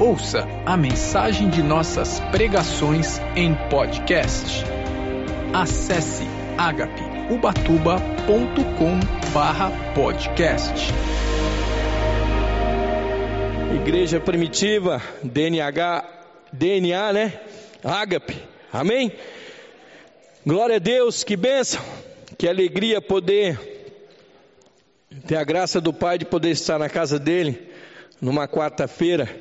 Ouça a mensagem de nossas pregações em podcast. Acesse agapeubatuba.com/podcast. Igreja primitiva, DNA, né? Ágape, amém? Glória a Deus, que bênção, que alegria poder ter a graça do Pai de poder estar na casa dele numa quarta-feira.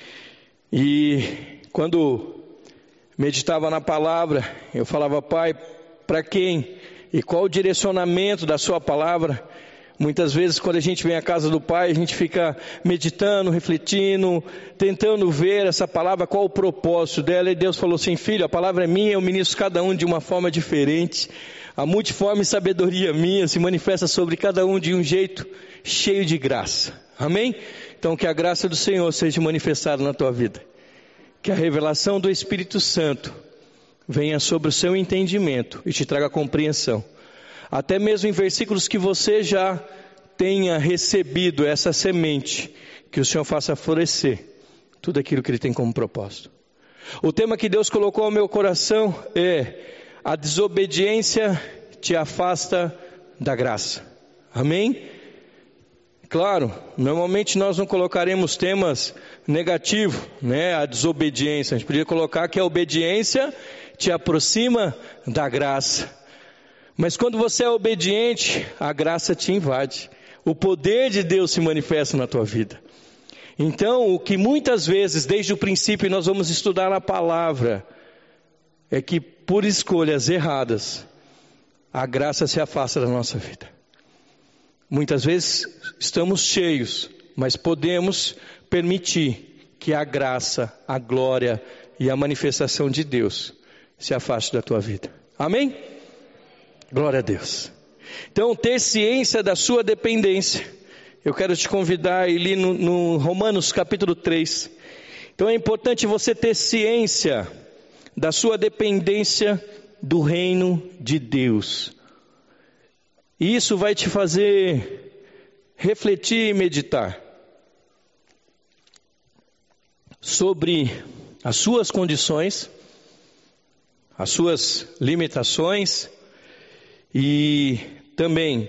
E quando meditava na palavra, eu falava: Pai, para quem e qual o direcionamento da sua palavra? Muitas vezes quando a gente vem à casa do Pai, a gente fica meditando, refletindo, tentando ver essa palavra, qual o propósito dela. E Deus falou assim: filho, a palavra é minha, eu ministro cada um de uma forma diferente. A multiforme sabedoria minha se manifesta sobre cada um de um jeito cheio de graça. Amém? Então que a graça do Senhor seja manifestada na tua vida. Que a revelação do Espírito Santo venha sobre o seu entendimento e te traga compreensão. Até mesmo em versículos que você já tenha recebido essa semente, que o Senhor faça florescer tudo aquilo que Ele tem como propósito. O tema que Deus colocou ao meu coração é: a desobediência te afasta da graça. Amém? Claro, normalmente nós não colocaremos temas negativos, né? A desobediência, a gente podia colocar que a obediência te aproxima da graça. Mas quando você é obediente, a graça te invade. O poder de Deus se manifesta na tua vida. Então, o que muitas vezes, desde o princípio, nós vamos estudar na palavra, é que por escolhas erradas, a graça se afasta da nossa vida. Muitas vezes estamos cheios, mas podemos permitir que a graça, a glória e a manifestação de Deus se afaste da tua vida. Amém? Glória a Deus. Então, ter ciência da sua dependência. Eu quero te convidar a ir ali no Romanos capítulo 3. Então é importante você ter ciência da sua dependência do reino de Deus. E isso vai te fazer refletir e meditar sobre as suas condições, as suas limitações e também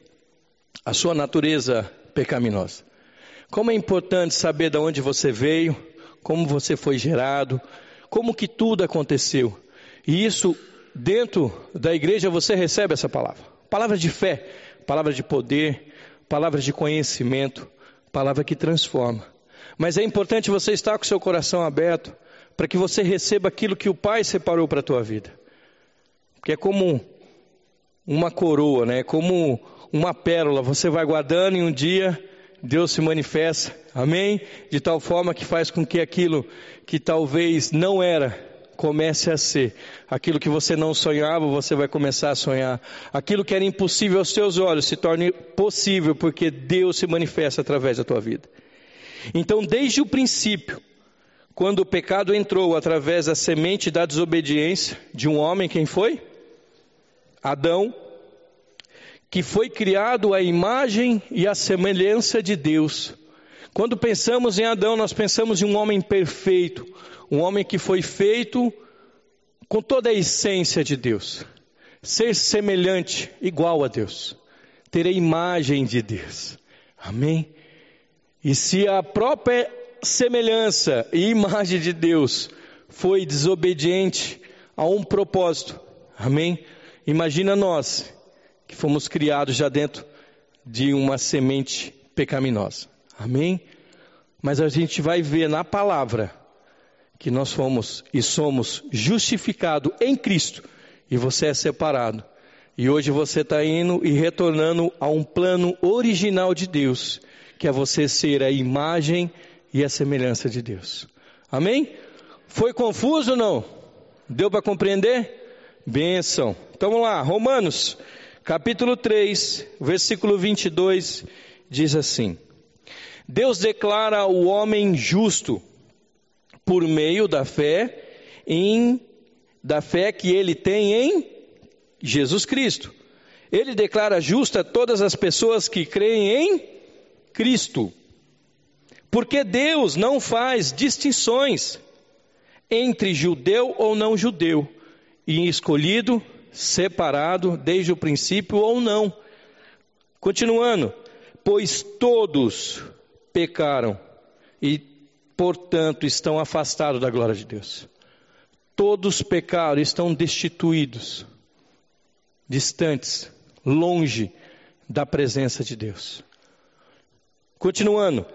a sua natureza pecaminosa. Como é importante saber de onde você veio, como você foi gerado, como que tudo aconteceu. E isso, dentro da igreja, você recebe essa palavra. Palavra de fé, palavra de poder, palavra de conhecimento, palavra que transforma. Mas é importante você estar com o seu coração aberto para que você receba aquilo que o Pai separou para a tua vida. Porque é como uma coroa, né? É como uma pérola, você vai guardando e um dia Deus se manifesta, amém? De tal forma que faz com que aquilo que talvez não era, comece a ser. Aquilo que você não sonhava, você vai começar a sonhar. Aquilo que era impossível aos teus olhos se torne possível, porque Deus se manifesta através da tua vida. Então, desde o princípio, quando o pecado entrou através da semente da desobediência de um homem, quem foi? Adão, que foi criado à imagem e à semelhança de Deus. Quando pensamos em Adão, nós pensamos em um homem perfeito, um homem que foi feito com toda a essência de Deus, ser semelhante, igual a Deus, ter a imagem de Deus, amém? E se a própria semelhança e imagem de Deus foi desobediente a um propósito, amém? Imagina nós, que fomos criados já dentro de uma semente pecaminosa, amém? Mas a gente vai ver na palavra que nós fomos e somos justificados em Cristo, e você é separado. E hoje você está indo e retornando a um plano original de Deus, que é você ser a imagem e a semelhança de Deus. Amém? Foi confuso ou não? Deu para compreender? Bênção. Então vamos lá, Romanos, capítulo 3, versículo 22, diz assim: Deus declara o homem justo por meio da fé que ele tem em Jesus Cristo. Ele declara justa todas as pessoas que creem em Cristo, Porque Deus não faz distinções entre judeu ou não judeu, e escolhido, separado desde o princípio ou não. Continuando, pois todos pecaram e, portanto, estão afastados da glória de Deus. Todos pecaram, estão destituídos, distantes, longe da presença de Deus. Continuando,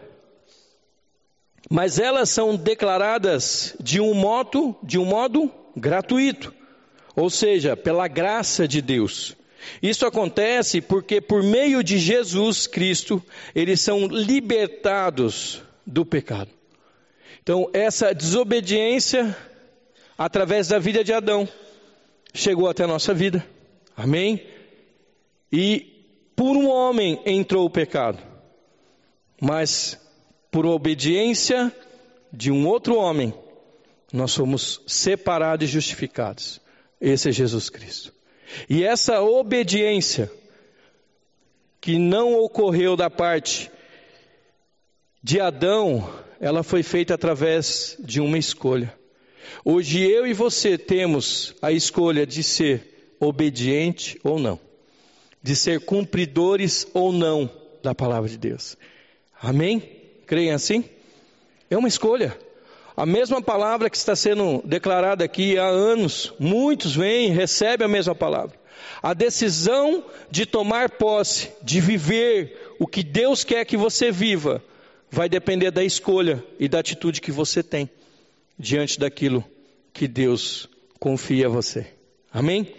mas elas são declaradas de um modo gratuito, ou seja, pela graça de Deus. Isso acontece porque por meio de Jesus Cristo, eles são libertados do pecado. Então, essa desobediência, através da vida de Adão, chegou até a nossa vida. Amém? E por um homem entrou o pecado. Mas por obediência de um outro homem, nós somos separados e justificados. Esse é Jesus Cristo. E essa obediência, que não ocorreu da parte de Adão, ela foi feita através de uma escolha. Hoje eu e você temos a escolha de ser obediente ou não, de ser cumpridores ou não da palavra de Deus. Amém? Creem assim? É uma escolha. A mesma palavra que está sendo declarada aqui há anos, muitos vêm e recebem a mesma palavra. A decisão de tomar posse, de viver o que Deus quer que você viva, vai depender da escolha e da atitude que você tem diante daquilo que Deus confia a você. Amém?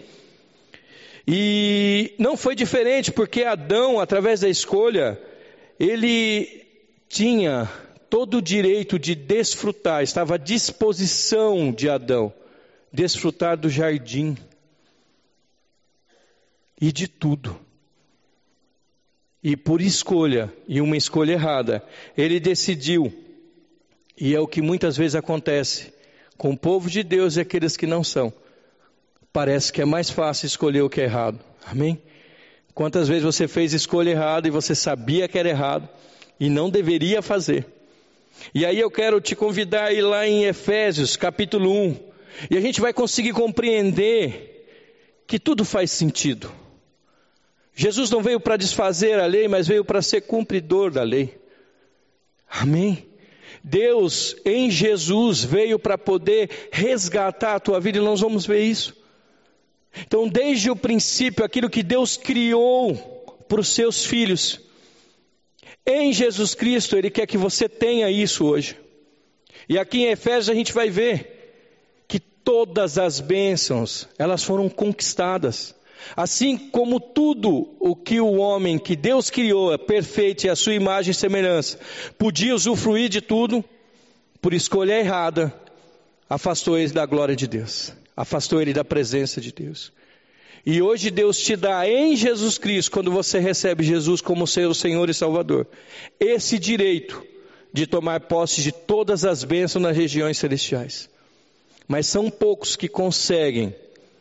E não foi diferente, porque Adão, através da escolha, ele tinha todo o direito de desfrutar, estava à disposição de Adão, desfrutar do jardim e de tudo. E por escolha, e uma escolha errada, ele decidiu, e é o que muitas vezes acontece com o povo de Deus e aqueles que não são. Parece que é mais fácil escolher o que é errado. Amém? Quantas vezes você fez escolha errada e você sabia que era errado e não deveria fazer? E aí eu quero te convidar a ir lá em Efésios capítulo 1, e a gente vai conseguir compreender que tudo faz sentido. Jesus não veio para desfazer a lei, mas veio para ser cumpridor da lei. Amém? Deus em Jesus veio para poder resgatar a tua vida, e nós vamos ver isso. Então, desde o princípio, aquilo que Deus criou para os seus filhos, em Jesus Cristo, Ele quer que você tenha isso hoje. E aqui em Efésios a gente vai ver que todas as bênçãos, elas foram conquistadas. Assim como tudo o que o homem que Deus criou é perfeito e a sua imagem e semelhança, podia usufruir de tudo, por escolha errada, afastou ele da glória de Deus, afastou ele da presença de Deus. E hoje Deus te dá em Jesus Cristo, quando você recebe Jesus como seu Senhor e Salvador, esse direito de tomar posse de todas as bênçãos nas regiões celestiais. Mas são poucos que conseguem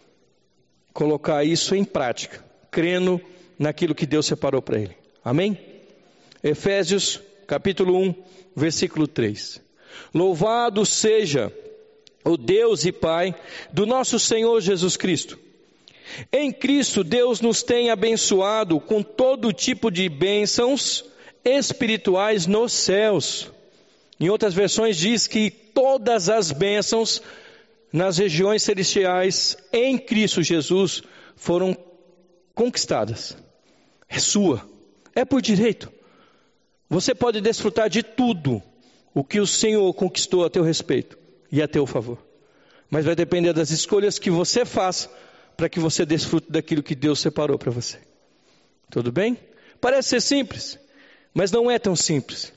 colocar isso em prática, crendo naquilo que Deus separou para ele. Amém? Efésios capítulo 1, versículo 3. Louvado seja o Deus e Pai do nosso Senhor Jesus Cristo. Em Cristo Deus nos tem abençoado com todo tipo de bênçãos espirituais nos céus. Em outras versões diz que todas as bênçãos nas regiões celestiais em Cristo Jesus foram conquistadas. É sua, é por direito. Você pode desfrutar de tudo o que o Senhor conquistou a teu respeito e a teu favor. Mas vai depender das escolhas que você faz para que você desfrute daquilo que Deus separou para você. Tudo bem? Parece ser simples, mas não é tão simples.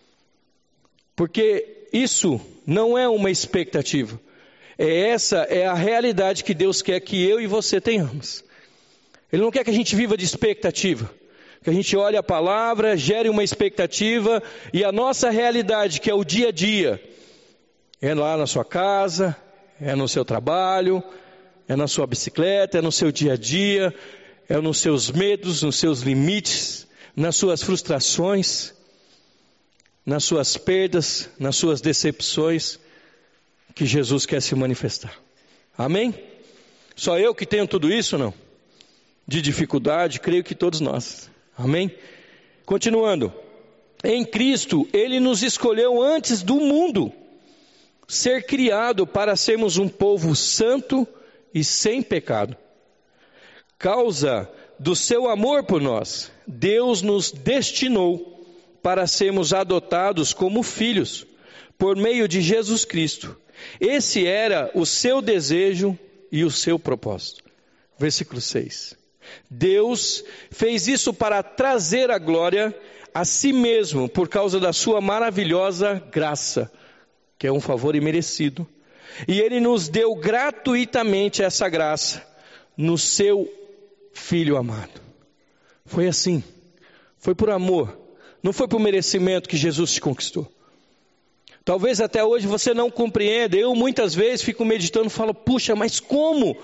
Porque isso não é uma expectativa. Essa é a realidade que Deus quer que eu e você tenhamos. Ele não quer que a gente viva de expectativa. Que a gente olhe a palavra, gere uma expectativa e a nossa realidade, que é o dia a dia, é lá na sua casa, é no seu trabalho, é na sua bicicleta, é no seu dia a dia, é nos seus medos, nos seus limites, nas suas frustrações. nas suas perdas, nas suas decepções, que Jesus quer se manifestar. Amém? Só eu que tenho tudo isso, não? De dificuldade, creio que todos nós. Amém? Continuando. Em Cristo, Ele nos escolheu antes do mundo ser criado para sermos um povo santo e sem pecado. Causa do seu amor por nós, Deus nos destinou para sermos adotados como filhos, por meio de Jesus Cristo. Esse era o seu desejo e o seu propósito. Versículo 6. Deus fez isso para trazer a glória a si mesmo, por causa da sua maravilhosa graça, que é um favor imerecido. E Ele nos deu gratuitamente essa graça, no seu Filho amado. Foi assim, foi por amor, não foi por merecimento que Jesus te conquistou. Talvez até hoje você não compreenda. Eu muitas vezes fico meditando e falo, puxa, mas como?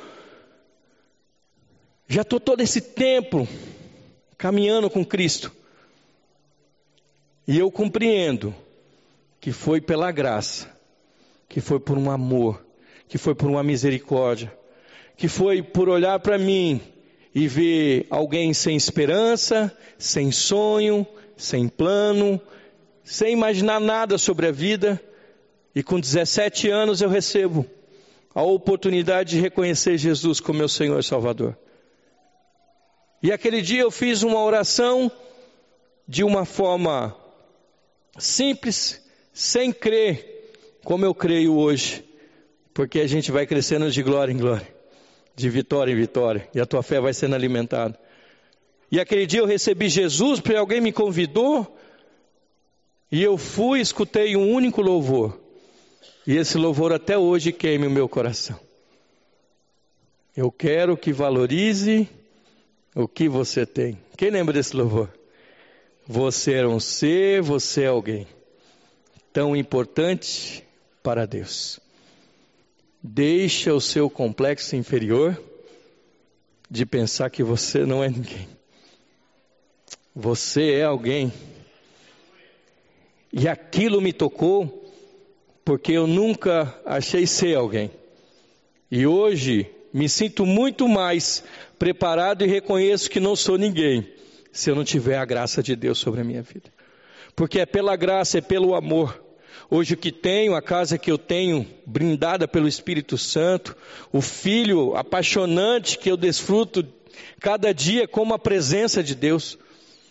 Já estou todo esse tempo caminhando com Cristo. E eu compreendo que foi pela graça, que foi por um amor, que foi por uma misericórdia, que foi por olhar para mim e ver alguém sem esperança, sem sonho, sem plano, sem imaginar nada sobre a vida, e com 17 anos eu recebo a oportunidade de reconhecer Jesus como meu Senhor e Salvador. E aquele dia eu fiz uma oração de uma forma simples, sem crer como eu creio hoje, porque a gente vai crescendo de glória em glória, de vitória em vitória, e a tua fé vai sendo alimentada. E aquele dia eu recebi Jesus, porque alguém me convidou, e eu fui, escutei um único louvor, e esse louvor até hoje queima o meu coração. Eu quero que valorize o que você tem. Quem lembra desse louvor? Você é um ser, você é alguém tão importante para Deus. Deixa o seu complexo inferior de pensar que você não é ninguém. Você é alguém. E aquilo me tocou porque eu nunca achei ser alguém. E hoje me sinto muito mais preparado e reconheço que não sou ninguém se eu não tiver a graça de Deus sobre a minha vida. Porque é pela graça, é pelo amor. Hoje o que tenho, a casa que eu tenho, brindada pelo Espírito Santo, o filho apaixonante que eu desfruto cada dia como a presença de Deus.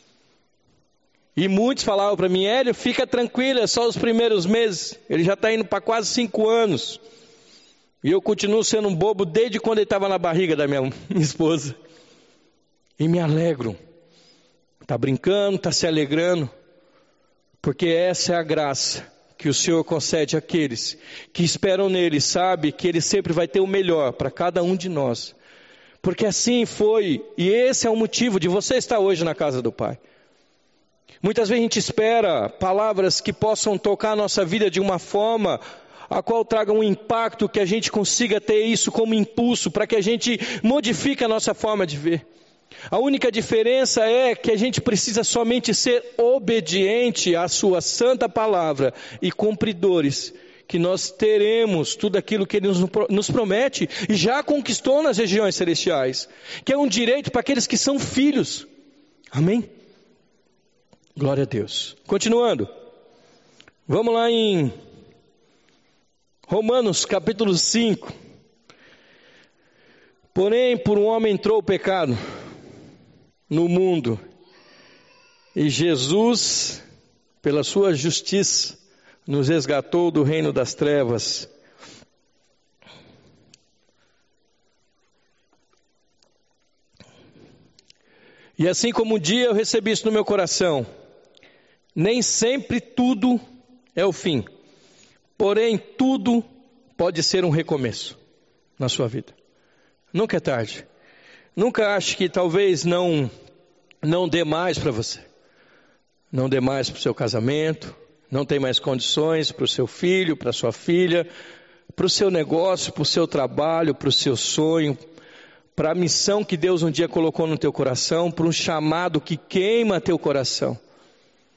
E muitos falavam para mim, Hélio, fica tranquilo, é só os primeiros meses. Ele já está indo para quase 5 anos. E eu continuo sendo um bobo desde quando ele estava na barriga da minha esposa. E me alegro. Está brincando, está se alegrando. Porque essa é a graça que o Senhor concede àqueles que esperam nele. Sabe que ele sempre vai ter o melhor para cada um de nós. Porque assim foi. E esse é o motivo de você estar hoje na casa do Pai. Muitas vezes a gente espera palavras que possam tocar a nossa vida de uma forma a qual traga um impacto, que a gente consiga ter isso como impulso para que a gente modifique a nossa forma de ver. A única diferença é que a gente precisa somente ser obediente à sua santa palavra e cumpridores, que nós teremos tudo aquilo que Ele nos promete e já conquistou nas regiões celestiais, que é um direito para aqueles que são filhos. Amém? Glória a Deus. Continuando. Vamos lá em Romanos capítulo 5. Porém, por um homem entrou o pecado no mundo, e Jesus, pela sua justiça, nos resgatou do reino das trevas. E assim como um dia eu recebi isso no meu coração, nem sempre tudo é o fim, porém tudo pode ser um recomeço na sua vida. Nunca é tarde. Nunca ache que talvez não dê mais para você. Não dê mais para o seu casamento, não tem mais condições para o seu filho, para a sua filha, para o seu negócio, para o seu trabalho, para o seu sonho, para a missão que Deus um dia colocou no teu coração, para um chamado que queima teu coração.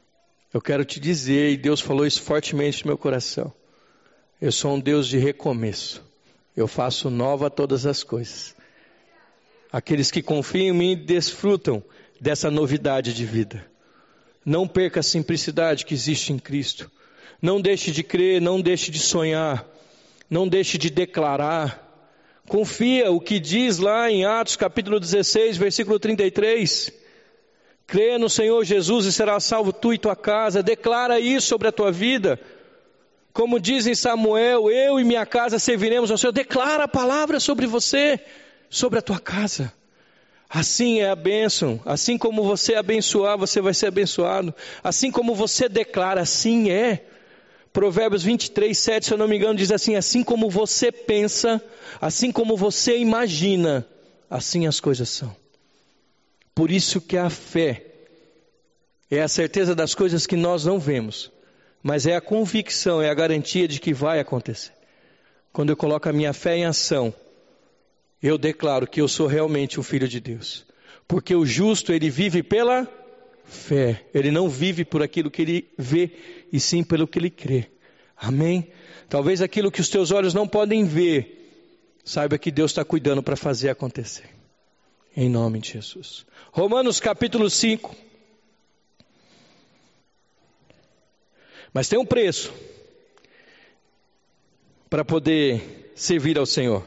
Eu quero te dizer, e Deus falou isso fortemente no meu coração, eu sou um Deus de recomeço. Eu faço nova todas as coisas. Aqueles que confiam em mim desfrutam dessa novidade de vida. Não perca a simplicidade que existe em Cristo. Não deixe de crer, não deixe de sonhar, não deixe de declarar. Confia o que diz lá em Atos capítulo 16, versículo 33. Crê no Senhor Jesus e serás salvo tu e tua casa. Declara isso sobre a tua vida. Como diz em Samuel, eu e minha casa serviremos ao Senhor. Declara a palavra sobre você, sobre a tua casa. Assim é a bênção. Assim como você abençoar, você vai ser abençoado. Assim como você declara, assim é. Provérbios 23, 7, se eu não me engano, diz assim: assim como você pensa, assim como você imagina, assim as coisas são. Por isso que a fé é a certeza das coisas que nós não vemos, mas é a convicção, é a garantia de que vai acontecer. Quando eu coloco a minha fé em ação, eu declaro que eu sou realmente o Filho de Deus. Porque o justo, ele vive pela fé. Ele não vive por aquilo que ele vê, e sim pelo que ele crê. Amém? Talvez aquilo que os teus olhos não podem ver, saiba que Deus está cuidando para fazer acontecer. Em nome de Jesus. Romanos capítulo 5. Mas tem um preço para poder servir ao Senhor.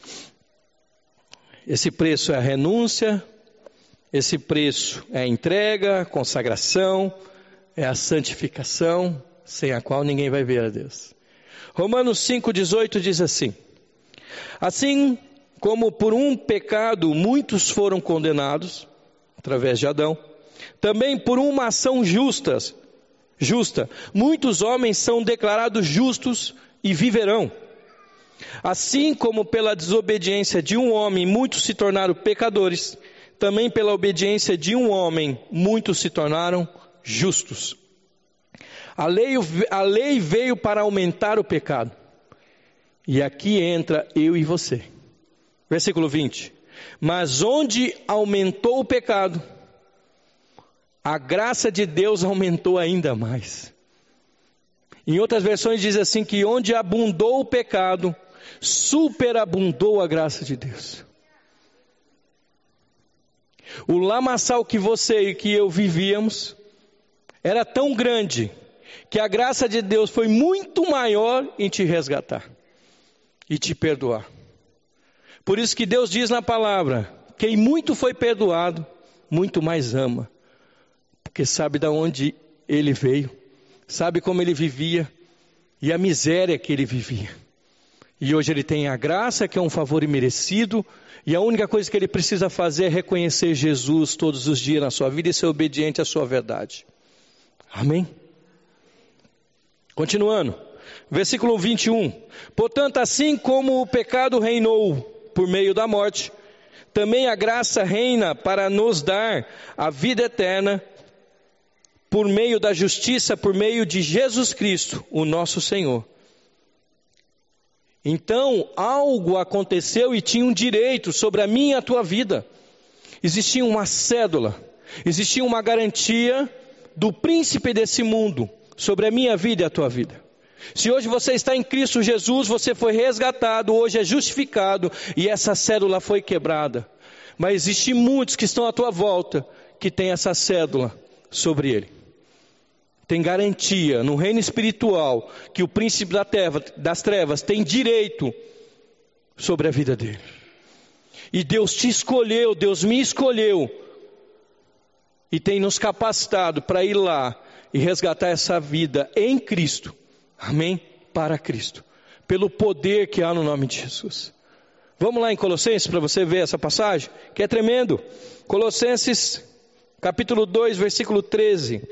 Esse preço é a renúncia, esse preço é a entrega, a consagração, é a santificação, sem a qual ninguém vai ver a Deus. Romanos 5,18 diz assim: assim como por um pecado muitos foram condenados, através de Adão, também por uma ação justa, muitos homens são declarados justos e viverão. Assim como pela desobediência de um homem muitos se tornaram pecadores, também pela obediência de um homem muitos se tornaram justos. A lei veio para aumentar o pecado. E aqui entra eu e você. Versículo 20. Mas onde aumentou o pecado, a graça de Deus aumentou ainda mais. Em outras versões diz assim que onde abundou o pecado, superabundou a graça de Deus. O lamaçal que você e que eu vivíamos era tão grande que a graça de Deus foi muito maior em te resgatar e te perdoar. Por isso que Deus diz na palavra: quem muito foi perdoado, muito mais ama. Porque sabe de onde ele veio, sabe como ele vivia e a miséria que ele vivia. E hoje ele tem a graça, que é um favor imerecido, e a única coisa que ele precisa fazer é reconhecer Jesus todos os dias na sua vida e ser obediente à sua verdade. Amém? Continuando, versículo 21. Portanto, assim como o pecado reinou por meio da morte, também a graça reina para nos dar a vida eterna por meio da justiça, por meio de Jesus Cristo, o nosso Senhor. Então, algo aconteceu e tinha um direito sobre a minha e a tua vida. Existia uma cédula, existia uma garantia do príncipe desse mundo sobre a minha vida e a tua vida. Se hoje você está em Cristo Jesus, você foi resgatado, hoje é justificado e essa cédula foi quebrada. Mas existem muitos que estão à tua volta que têm essa cédula sobre ele. Tem garantia no reino espiritual que o príncipe das trevas tem direito sobre a vida dele. E Deus te escolheu, Deus me escolheu e tem nos capacitado para ir lá e resgatar essa vida em Cristo. Amém? Para Cristo. Pelo poder que há no nome de Jesus. Vamos lá em Colossenses para você ver essa passagem, que é tremendo. Colossenses capítulo 2, versículo 13.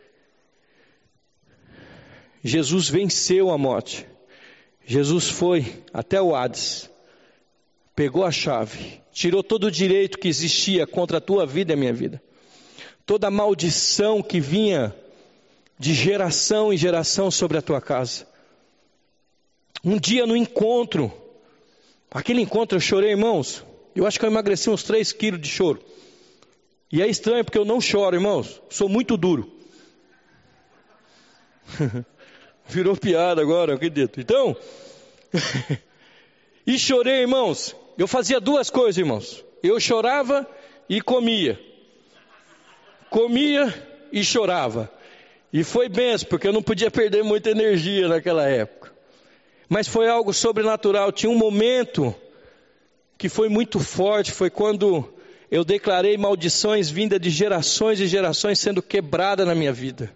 Jesus venceu a morte. Jesus foi até o Hades, pegou a chave, tirou todo o direito que existia contra a tua vida e a minha vida. Toda a maldição que vinha de geração em geração sobre a tua casa. Um dia no encontro, aquele encontro eu chorei, irmãos. Eu acho que eu emagreci uns 3 quilos de choro. E é estranho porque eu não choro, irmãos. Sou muito duro. Virou piada agora, acredito. Então, e chorei, irmãos. Eu fazia duas coisas, irmãos. Eu chorava e comia. Comia e chorava. E foi benção, porque eu não podia perder muita energia naquela época. Mas foi algo sobrenatural. Tinha um momento que foi muito forte. Foi quando eu declarei maldições vindas de gerações e gerações sendo quebradas na minha vida.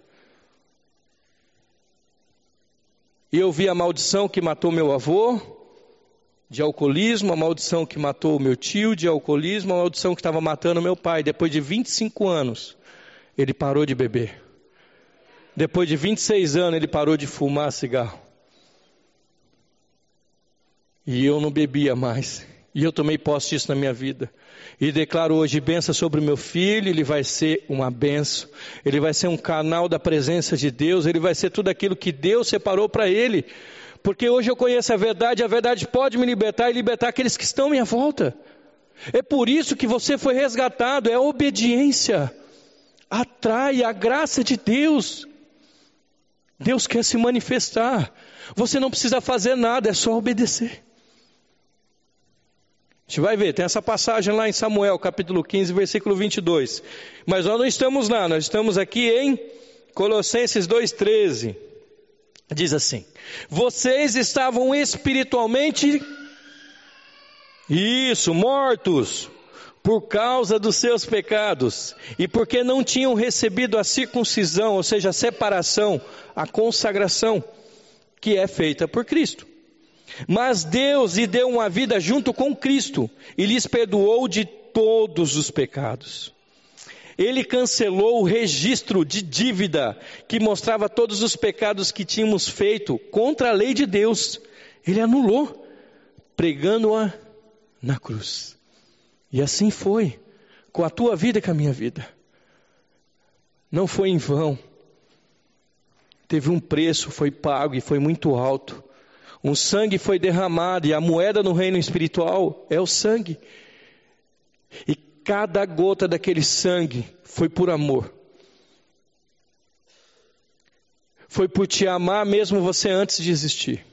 E eu vi a maldição que matou meu avô de alcoolismo, a maldição que matou meu tio de alcoolismo, a maldição que estava matando meu pai. Depois de 25 anos, ele parou de beber. Depois de 26 anos, ele parou de fumar cigarro. E eu não bebia mais. E eu tomei posse disso na minha vida. E declaro hoje bênção sobre o meu filho. Ele vai ser uma bênção. Ele vai ser um canal da presença de Deus. Ele vai ser tudo aquilo que Deus separou para ele. Porque hoje eu conheço a verdade pode me libertar e libertar aqueles que estão à minha volta. É por isso que você foi resgatado. É a obediência. Atrai a graça de Deus. Deus quer se manifestar. Você não precisa fazer nada, é só obedecer. A gente vai ver, tem essa passagem lá em Samuel, capítulo 15, versículo 22. Mas nós não estamos lá, nós estamos aqui em Colossenses 2,13. Diz assim: vocês estavam espiritualmente, mortos, por causa dos seus pecados, e porque não tinham recebido a circuncisão, ou seja, a separação, a consagração, que é feita por Cristo. Mas Deus lhe deu uma vida junto com Cristo, e lhes perdoou de todos os pecados. Ele cancelou o registro de dívida, que mostrava todos os pecados que tínhamos feito contra a lei de Deus. Ele anulou, pregando-a na cruz. E assim foi, com a tua vida e com a minha vida. Não foi em vão. Teve um preço, foi pago e foi muito alto. Um sangue foi derramado e a moeda no reino espiritual é o sangue. E cada gota daquele sangue foi por amor. Foi por te amar mesmo você antes de existir.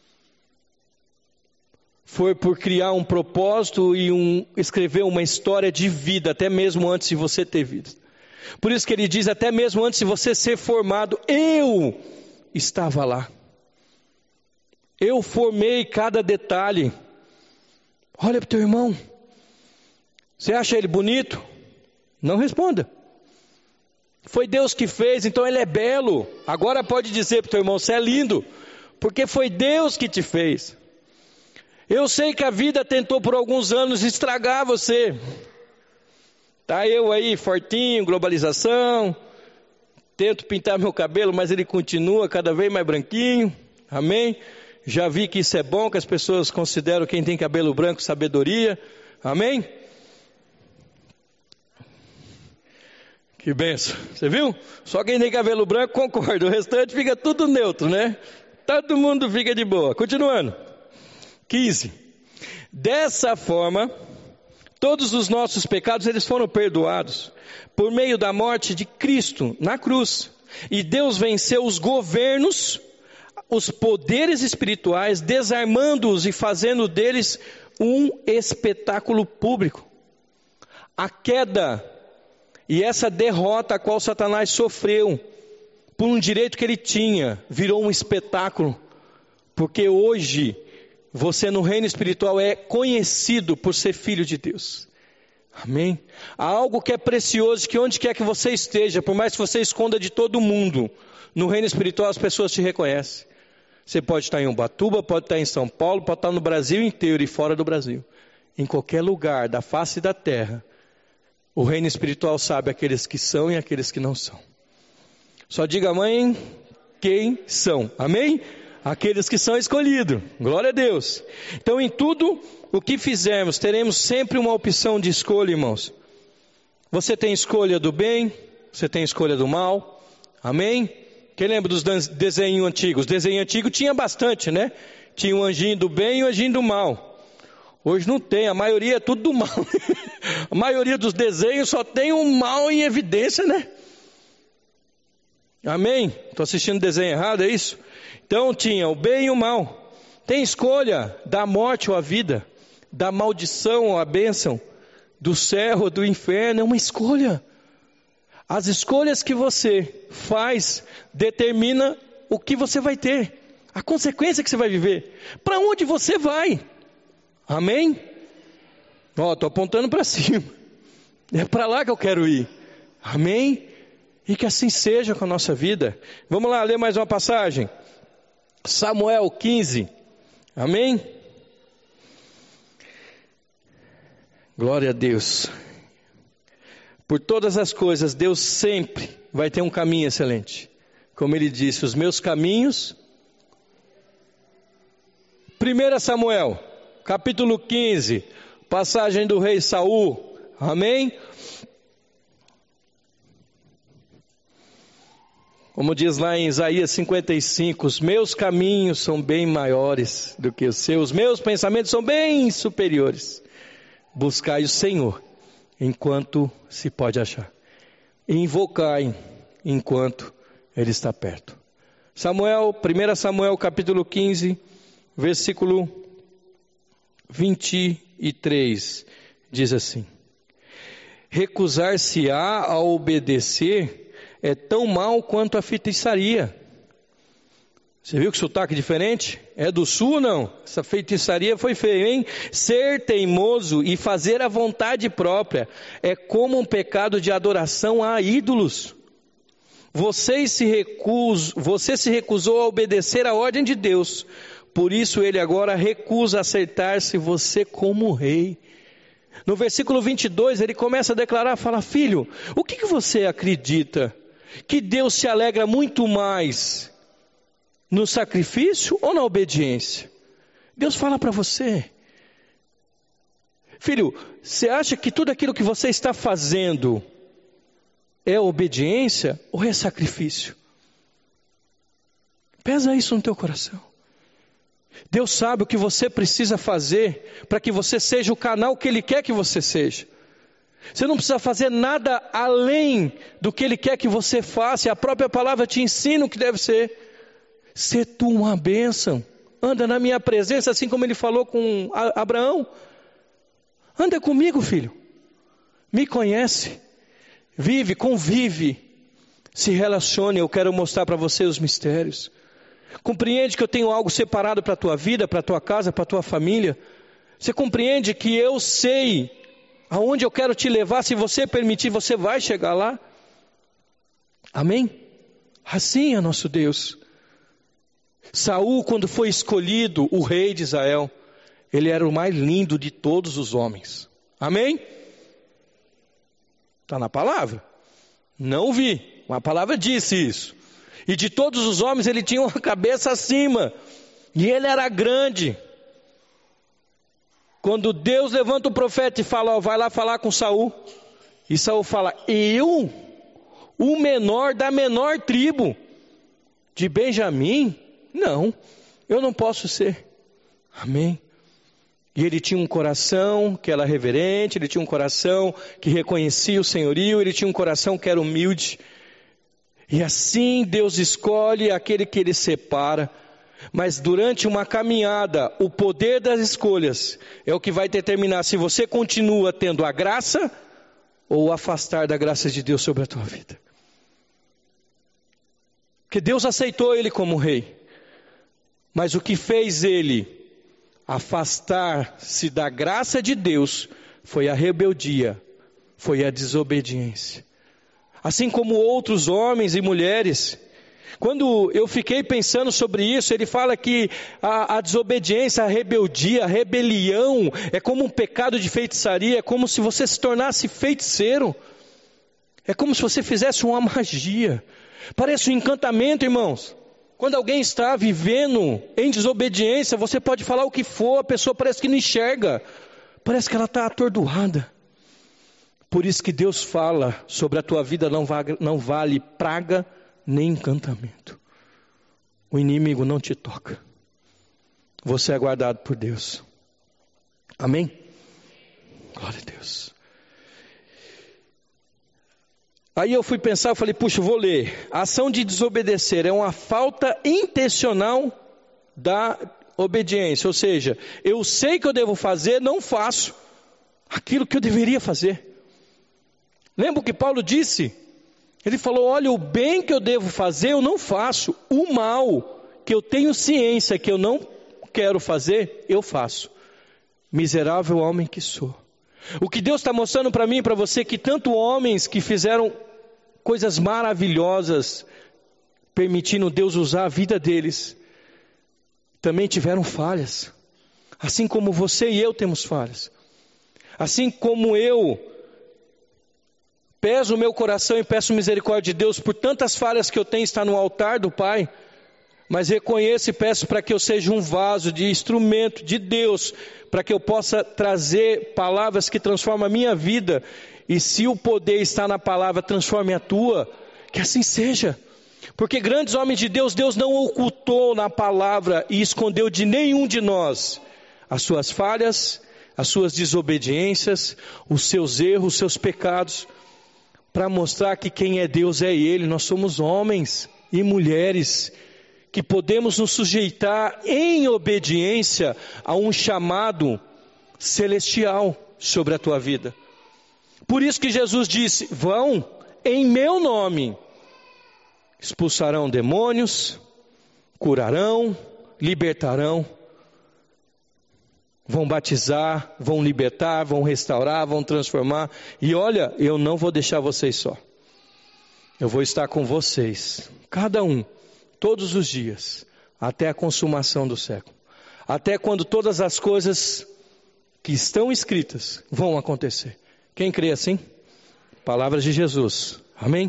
Foi por criar um propósito e escrever uma história de vida, até mesmo antes de você ter vida. Por isso que ele diz, até mesmo antes de você ser formado, eu estava lá. Eu formei cada detalhe. Olha para o teu irmão. Você acha ele bonito? Não responda. Foi Deus que fez, então ele é belo. Agora pode dizer para o teu irmão, você é lindo, porque foi Deus que te fez. Eu sei que a vida tentou por alguns anos estragar você. Tá eu aí fortinho, globalização. Tento pintar meu cabelo, mas ele continua cada vez mais branquinho. Amém? Já vi que isso é bom, que as pessoas consideram quem tem cabelo branco sabedoria. Amém? Que benção. Você viu? Só quem tem cabelo branco concorda. O restante fica tudo neutro, né? Todo mundo fica de boa. Continuando. 15. Dessa forma, todos os nossos pecados eles foram perdoados por meio da morte de Cristo na cruz. E Deus venceu os governos, os poderes espirituais, desarmando-os e fazendo deles um espetáculo público. A queda e essa derrota a qual Satanás sofreu por um direito que ele tinha, virou um espetáculo, porque hoje você no reino espiritual é conhecido por ser filho de Deus. Amém? Há algo que é precioso, que onde quer que você esteja, por mais que você esconda de todo mundo, no reino espiritual as pessoas te reconhecem. Você pode estar em Ubatuba, pode estar em São Paulo, pode estar no Brasil inteiro e fora do Brasil. Em qualquer lugar da face da terra, o reino espiritual sabe aqueles que são e aqueles que não são. Só diga, mãe, quem são. Amém? Aqueles que são escolhidos. Glória a Deus. Então, em tudo o que fizermos, teremos sempre uma opção de escolha, irmãos. Você tem escolha do bem, você tem escolha do mal. Amém? Quem lembra dos desenhos antigos? Desenho antigo tinha bastante, né? Tinha o anjinho do bem e o anjinho do mal. Hoje não tem, a maioria é tudo do mal. A maioria dos desenhos só tem o mal em evidência, né? Amém? Estou assistindo desenho errado, é isso? Então tinha o bem e o mal. Tem escolha da morte ou a vida, da maldição ou a bênção, do céu ou do inferno, é uma escolha. As escolhas que você faz determina o que você vai ter, a consequência que você vai viver, para onde você vai. Amém? Estou apontando para cima, é para lá que eu quero ir. Amém? E que assim seja com a nossa vida. Vamos lá, ler mais uma passagem. Samuel 15. Amém? Glória a Deus. Por todas as coisas, Deus sempre vai ter um caminho excelente. Como ele disse, os meus caminhos. 1 Samuel, capítulo 15, passagem do rei Saul. Amém? Como diz lá em Isaías 55, os meus caminhos são bem maiores do que os seus, meus pensamentos são bem superiores. Buscai o Senhor enquanto se pode achar, e invocai enquanto Ele está perto. 1 Samuel capítulo 15, versículo 23, diz assim: recusar-se-á a obedecer é tão mal quanto a feitiçaria. Você viu que sotaque diferente? É do sul ou não? Essa feitiçaria foi feia, hein? Ser teimoso e fazer a vontade própria é como um pecado de adoração a ídolos. Você se recusou a obedecer a ordem de Deus, por isso ele agora recusa aceitar-se você como rei. No versículo 22 ele começa a declarar, fala: filho, o que você acredita? Que Deus se alegra muito mais no sacrifício ou na obediência? Deus fala para você: filho, você acha que tudo aquilo que você está fazendo é obediência ou é sacrifício? Pesa isso no teu coração. Deus sabe o que você precisa fazer para que você seja o canal que Ele quer que você seja. Você não precisa fazer nada além do que Ele quer que você faça. A própria palavra te ensina o que deve ser. Ser tu uma bênção. Anda na minha presença, assim como Ele falou com Abraão. Anda comigo, filho. Me conhece. Vive, convive. Se relacione. Eu quero mostrar para você os mistérios. Compreende que eu tenho algo separado para a tua vida, para a tua casa, para a tua família. Você compreende que eu sei aonde eu quero te levar? Se você permitir, você vai chegar lá. Amém? Assim é nosso Deus. Saul, quando foi escolhido o rei de Israel, ele era o mais lindo de todos os homens. Amém? Está na palavra. Não vi, mas a palavra disse isso. E de todos os homens ele tinha uma cabeça acima. E ele era grande. Quando Deus levanta o profeta e fala, vai lá falar com Saul. E Saul fala, eu? O menor da menor tribo de Benjamim? Não, eu não posso ser. Amém. E ele tinha um coração que era reverente, ele tinha um coração que reconhecia o senhorio, ele tinha um coração que era humilde. E assim Deus escolhe aquele que Ele separa. Mas durante uma caminhada, o poder das escolhas é o que vai determinar se você continua tendo a graça ou o afastar da graça de Deus sobre a tua vida. Porque Deus aceitou ele como rei. Mas o que fez ele afastar-se da graça de Deus foi a rebeldia, foi a desobediência. Assim como outros homens e mulheres. Quando eu fiquei pensando sobre isso, ele fala que a desobediência, a rebeldia, a rebelião é como um pecado de feitiçaria, é como se você se tornasse feiticeiro. É como se você fizesse uma magia. Parece um encantamento, irmãos. Quando alguém está vivendo em desobediência, você pode falar o que for, a pessoa parece que não enxerga. Parece que ela está atordoada. Por isso que Deus fala sobre a tua vida não vale praga nem encantamento. O inimigo não te toca. Você é guardado por Deus. Amém? Glória a Deus. Aí eu fui pensar, eu falei, puxa, eu vou ler. A ação de desobedecer é uma falta intencional da obediência. Ou seja, eu sei que eu devo fazer, não faço aquilo que eu deveria fazer. Lembra o que Paulo disse? Ele falou, olha, o bem que eu devo fazer eu não faço. O mal que eu tenho ciência que eu não quero fazer, eu faço. Miserável homem que sou. O que Deus está mostrando para mim e para você, que tanto homens que fizeram coisas maravilhosas, permitindo Deus usar a vida deles, também tiveram falhas. Assim como você e eu temos falhas. Assim como eu peso o meu coração e peço misericórdia de Deus por tantas falhas que eu tenho, está no altar do Pai, mas reconheço e peço para que eu seja um vaso de instrumento de Deus, para que eu possa trazer palavras que transformam a minha vida, e se o poder está na palavra, transforme a tua, que assim seja. Porque grandes homens de Deus, Deus não ocultou na palavra e escondeu de nenhum de nós as suas falhas, as suas desobediências, os seus erros, os seus pecados, para mostrar que quem é Deus é Ele. Nós somos homens e mulheres que podemos nos sujeitar em obediência a um chamado celestial sobre a tua vida. Por isso que Jesus disse, vão em meu nome, expulsarão demônios, curarão, libertarão, vão batizar, vão libertar, vão restaurar, vão transformar. E olha, eu não vou deixar vocês só. Eu vou estar com vocês, cada um, todos os dias, até a consumação do século. Até quando todas as coisas que estão escritas vão acontecer. Quem crê assim? Palavras de Jesus. Amém?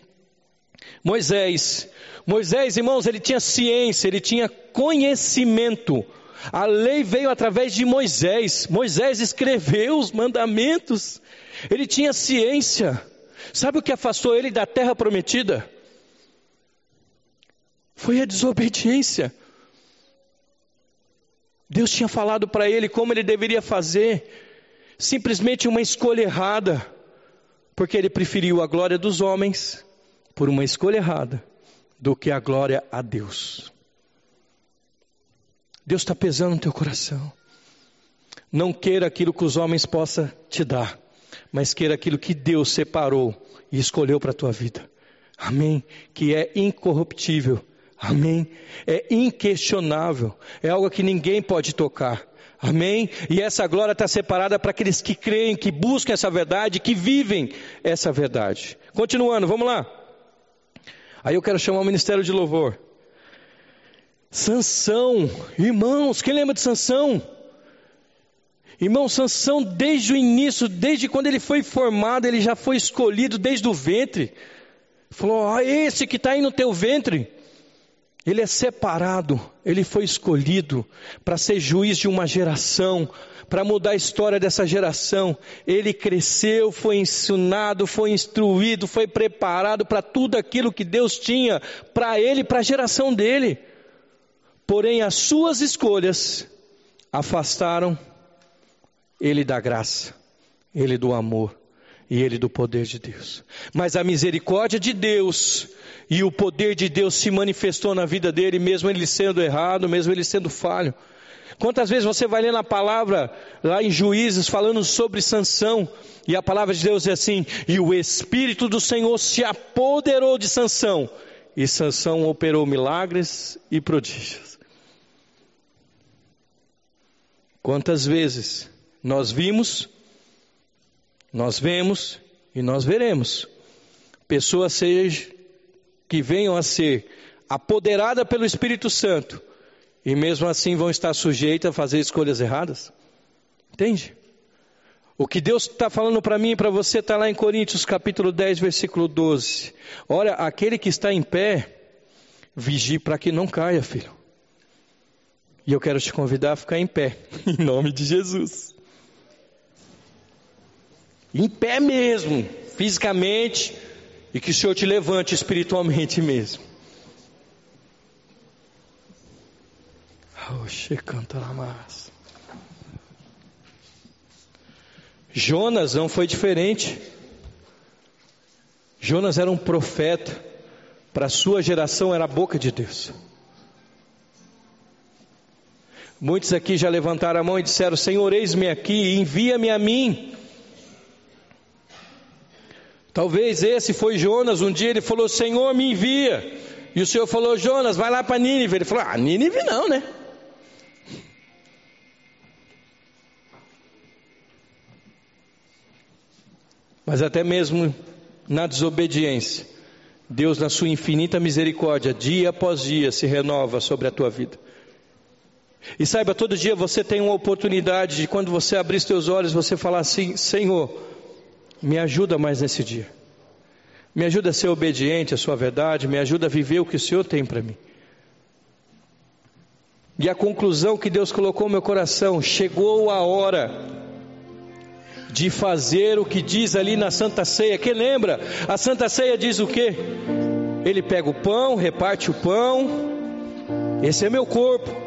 Moisés, irmãos, ele tinha ciência, ele tinha conhecimento. A lei veio através de Moisés. Moisés escreveu os mandamentos. Ele tinha ciência. Sabe o que afastou ele da terra prometida? Foi a desobediência. Deus tinha falado para ele como ele deveria fazer. Simplesmente uma escolha errada. Porque ele preferiu a glória dos homens por uma escolha errada do que a glória a Deus. Deus está pesando no teu coração. Não queira aquilo que os homens possam te dar, mas queira aquilo que Deus separou e escolheu para a tua vida. Amém? Que é incorruptível. Amém? É inquestionável. É algo que ninguém pode tocar. Amém? E essa glória está separada para aqueles que creem, que buscam essa verdade, que vivem essa verdade. Continuando, vamos lá. Aí eu quero chamar o ministério de louvor. Sansão, irmãos, quem lembra de Sansão? Irmão, Sansão desde o início, desde quando ele foi formado, ele já foi escolhido desde o ventre. Falou, esse que está aí no teu ventre, ele é separado, ele foi escolhido para ser juiz de uma geração, para mudar a história dessa geração. Ele cresceu, foi ensinado, foi instruído, foi preparado para tudo aquilo que Deus tinha para ele e para a geração dele. Porém, as suas escolhas afastaram ele da graça, ele do amor e ele do poder de Deus. Mas a misericórdia de Deus e o poder de Deus se manifestou na vida dele, mesmo ele sendo errado, mesmo ele sendo falho. Quantas vezes você vai ler na palavra, lá em Juízes, falando sobre Sansão, e a palavra de Deus é assim, e o Espírito do Senhor se apoderou de Sansão, e Sansão operou milagres e prodígios. Quantas vezes nós vimos, nós vemos e nós veremos pessoas que venham a ser apoderadas pelo Espírito Santo e mesmo assim vão estar sujeitas a fazer escolhas erradas? Entende? O que Deus está falando para mim e para você está lá em Coríntios capítulo 10, versículo 12. Olha, aquele que está em pé, vigie para que não caia, filho. E eu quero te convidar a ficar em pé, em nome de Jesus. Em pé mesmo, fisicamente, e que o Senhor te levante espiritualmente mesmo. Jonas não foi diferente. Jonas era um profeta, para a sua geração era a boca de Deus. Muitos aqui já levantaram a mão e disseram: Senhor, eis-me aqui, envia-me a mim. Talvez esse foi Jonas. Um dia ele falou: Senhor, me envia. E o Senhor falou: Jonas, vai lá para Nínive. Ele falou: Nínive não, né? Mas até mesmo na desobediência, Deus, na sua infinita misericórdia, dia após dia, se renova sobre a tua vida. E saiba, todo dia você tem uma oportunidade de, quando você abrir os teus olhos, você falar assim: Senhor, me ajuda mais nesse dia. Me ajuda a ser obediente à sua verdade, me ajuda a viver o que o Senhor tem para mim. E a conclusão que Deus colocou no meu coração: chegou a hora de fazer o que diz ali na Santa Ceia. Quem lembra? A Santa Ceia diz o quê? Ele pega o pão, reparte o pão. Esse é meu corpo.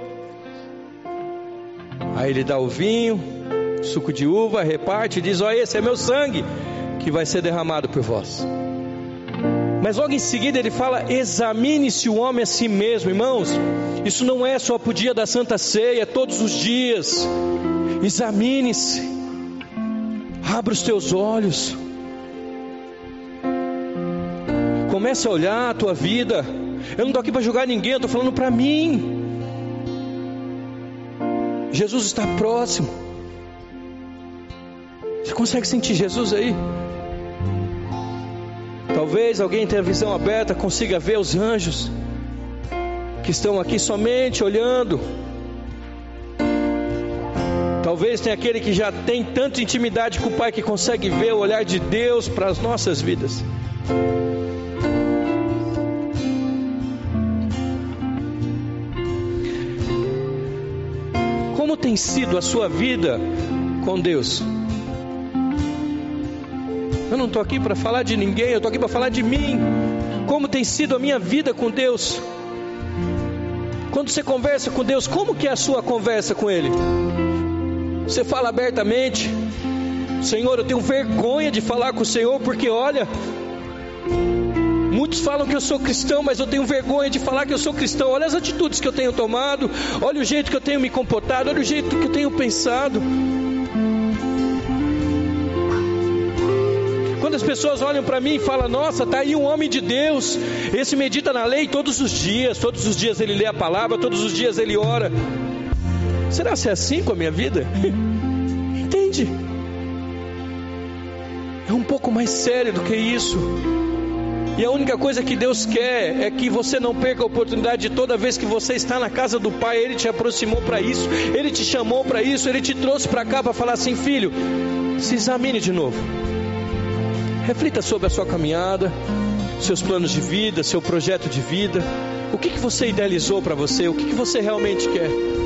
Aí ele dá o vinho, suco de uva, reparte e diz: ó, esse é meu sangue, que vai ser derramado por vós. Mas logo em seguida ele fala: examine-se o homem a si mesmo. Irmãos, isso não é só para o dia da Santa Ceia, é todos os dias. Examine-se, abra os teus olhos, comece a olhar a tua vida. Eu não estou aqui para julgar ninguém, eu estou falando para mim. Jesus está próximo. Você consegue sentir Jesus aí? Talvez alguém tenha a visão aberta, consiga ver os anjos que estão aqui somente olhando. Talvez tenha aquele que já tem tanta intimidade com o Pai que consegue ver o olhar de Deus para as nossas vidas. Como tem sido a sua vida com Deus? Eu não estou aqui para falar de ninguém, eu estou aqui para falar de mim. Como tem sido a minha vida com Deus? Quando você conversa com Deus, como que é a sua conversa com Ele? Você fala abertamente: Senhor, eu tenho vergonha de falar com o Senhor, porque olha, muitos falam que eu sou cristão, mas eu tenho vergonha de falar que eu sou cristão. Olha as atitudes que eu tenho tomado, olha o jeito que eu tenho me comportado, olha o jeito que eu tenho pensado. Quando as pessoas olham para mim e falam: nossa, está aí um homem de Deus, esse medita na lei todos os dias ele lê a palavra, todos os dias ele ora. Será que é assim com a minha vida? Entende? É um pouco mais sério do que isso. E a única coisa que Deus quer é que você não perca a oportunidade de, toda vez que você está na casa do Pai, Ele te aproximou para isso, Ele te chamou para isso, Ele te trouxe para cá para falar assim: filho, se examine de novo. Reflita sobre a sua caminhada, seus planos de vida, seu projeto de vida. O que você idealizou para você? O que você realmente quer?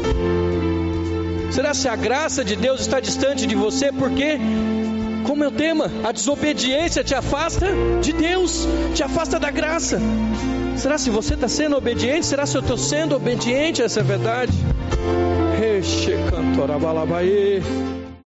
Será que a graça de Deus está distante de você? Porque, como é o tema, a desobediência te afasta de Deus, te afasta da graça. Será se você está sendo obediente? Será se eu estou sendo obediente a essa verdade?